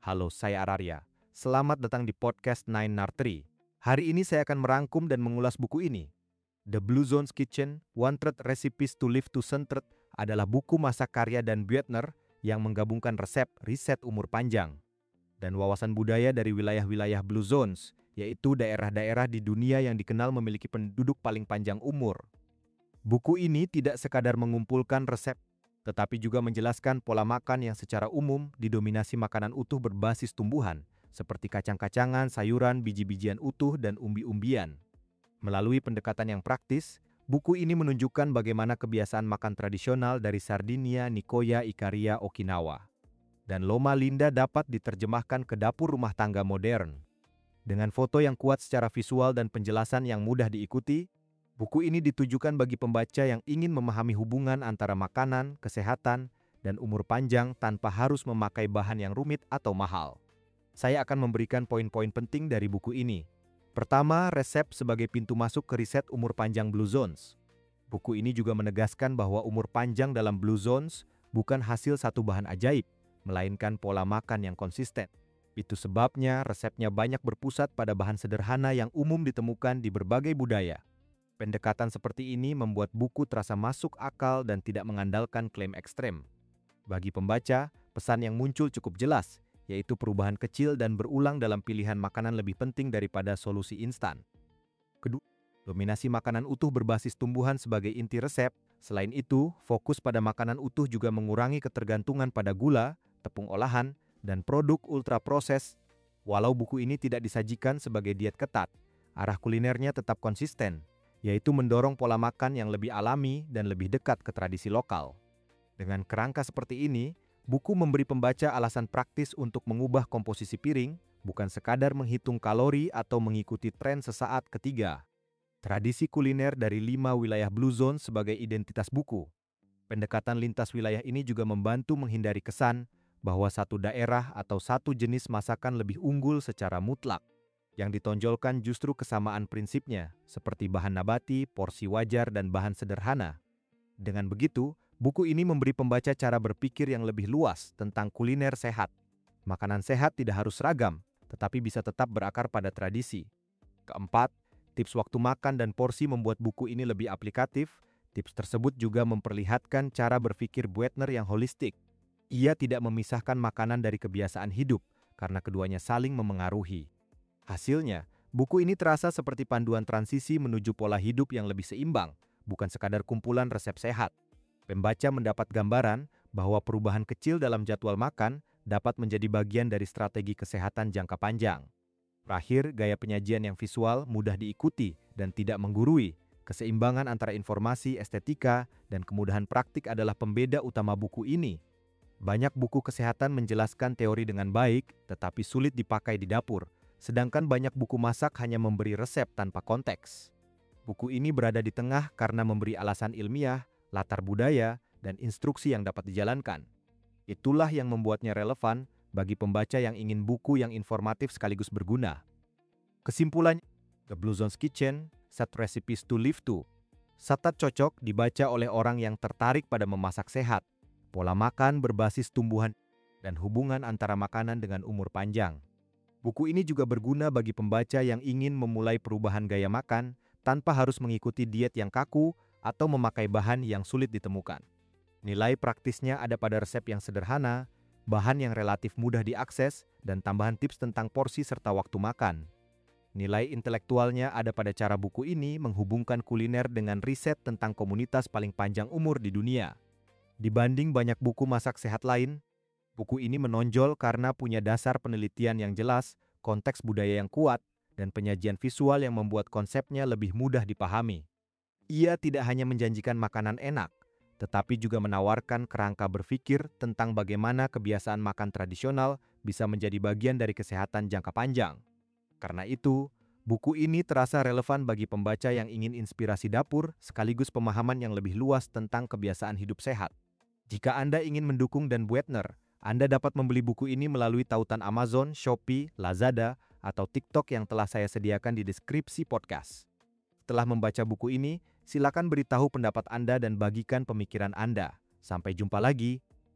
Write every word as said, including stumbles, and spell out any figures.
Halo, saya Araria. Selamat datang di podcast Nine Nartri. Hari ini saya akan merangkum dan mengulas buku ini. The Blue Zone's Kitchen, one hundred Recipes to Live to Centred adalah buku masak karya Dan Buettner yang menggabungkan resep, riset umur panjang, dan wawasan budaya dari wilayah-wilayah Blue Zones, yaitu daerah-daerah di dunia yang dikenal memiliki penduduk paling panjang umur. Buku ini tidak sekadar mengumpulkan resep, tetapi juga menjelaskan pola makan yang secara umum didominasi makanan utuh berbasis tumbuhan, seperti kacang-kacangan, sayuran, biji-bijian utuh, dan umbi-umbian. Melalui pendekatan yang praktis, buku ini menunjukkan bagaimana kebiasaan makan tradisional dari Sardinia, Nicoya, Ikaria, Okinawa, dan Loma Linda dapat diterjemahkan ke dapur rumah tangga modern. Dengan foto yang kuat secara visual dan penjelasan yang mudah diikuti, buku ini ditujukan bagi pembaca yang ingin memahami hubungan antara makanan, kesehatan, dan umur panjang tanpa harus memakai bahan yang rumit atau mahal. Saya akan memberikan poin-poin penting dari buku ini. Pertama, resep sebagai pintu masuk ke riset umur panjang Blue Zones. Buku ini juga menegaskan bahwa umur panjang dalam Blue Zones bukan hasil satu bahan ajaib, melainkan pola makan yang konsisten. Itu sebabnya resepnya banyak berpusat pada bahan sederhana yang umum ditemukan di berbagai budaya. Pendekatan seperti ini membuat buku terasa masuk akal dan tidak mengandalkan klaim ekstrem. Bagi pembaca, pesan yang muncul cukup jelas, yaitu perubahan kecil dan berulang dalam pilihan makanan lebih penting daripada solusi instan. Kedua, dominasi makanan utuh berbasis tumbuhan sebagai inti resep. Selain itu, fokus pada makanan utuh juga mengurangi ketergantungan pada gula, tepung olahan, dan produk ultra-proses. Walau buku ini tidak disajikan sebagai diet ketat, arah kulinernya tetap konsisten, yaitu mendorong pola makan yang lebih alami dan lebih dekat ke tradisi lokal. Dengan kerangka seperti ini, buku memberi pembaca alasan praktis untuk mengubah komposisi piring, bukan sekadar menghitung kalori atau mengikuti tren sesaat. Ketiga, tradisi kuliner dari lima wilayah Blue Zone sebagai identitas buku. Pendekatan lintas wilayah ini juga membantu menghindari kesan bahwa satu daerah atau satu jenis masakan lebih unggul secara mutlak. Yang ditonjolkan justru kesamaan prinsipnya, seperti bahan nabati, porsi wajar, dan bahan sederhana. Dengan begitu, buku ini memberi pembaca cara berpikir yang lebih luas tentang kuliner sehat. Makanan sehat tidak harus seragam, tetapi bisa tetap berakar pada tradisi. Keempat, tips waktu makan dan porsi membuat buku ini lebih aplikatif. Tips tersebut juga memperlihatkan cara berpikir Buettner yang holistik. Ia tidak memisahkan makanan dari kebiasaan hidup, karena keduanya saling memengaruhi. Hasilnya, buku ini terasa seperti panduan transisi menuju pola hidup yang lebih seimbang, bukan sekadar kumpulan resep sehat. Pembaca mendapat gambaran bahwa perubahan kecil dalam jadwal makan dapat menjadi bagian dari strategi kesehatan jangka panjang. Terakhir, gaya penyajian yang visual mudah diikuti dan tidak menggurui. Keseimbangan antara informasi, estetika, dan kemudahan praktik adalah pembeda utama buku ini. Banyak buku kesehatan menjelaskan teori dengan baik, tetapi sulit dipakai di dapur. Sedangkan banyak buku masak hanya memberi resep tanpa konteks. Buku ini berada di tengah karena memberi alasan ilmiah, latar budaya, dan instruksi yang dapat dijalankan. Itulah yang membuatnya relevan bagi pembaca yang ingin buku yang informatif sekaligus berguna. Kesimpulannya, The Blue Zone's Kitchen, Set Recipes to Live to. Sangat cocok dibaca oleh orang yang tertarik pada memasak sehat, pola makan berbasis tumbuhan, dan hubungan antara makanan dengan umur panjang. Buku ini juga berguna bagi pembaca yang ingin memulai perubahan gaya makan tanpa harus mengikuti diet yang kaku atau memakai bahan yang sulit ditemukan. Nilai praktisnya ada pada resep yang sederhana, bahan yang relatif mudah diakses, dan tambahan tips tentang porsi serta waktu makan. Nilai intelektualnya ada pada cara buku ini menghubungkan kuliner dengan riset tentang komunitas paling panjang umur di dunia. Dibanding banyak buku masak sehat lain, buku ini menonjol karena punya dasar penelitian yang jelas, konteks budaya yang kuat, dan penyajian visual yang membuat konsepnya lebih mudah dipahami. Ia tidak hanya menjanjikan makanan enak, tetapi juga menawarkan kerangka berpikir tentang bagaimana kebiasaan makan tradisional bisa menjadi bagian dari kesehatan jangka panjang. Karena itu, buku ini terasa relevan bagi pembaca yang ingin inspirasi dapur sekaligus pemahaman yang lebih luas tentang kebiasaan hidup sehat. Jika Anda ingin mendukung Dan Buettner, Anda dapat membeli buku ini melalui tautan Amazon, Shopee, Lazada, atau TikTok yang telah saya sediakan di deskripsi podcast. Setelah membaca buku ini, silakan beritahu pendapat Anda dan bagikan pemikiran Anda. Sampai jumpa lagi.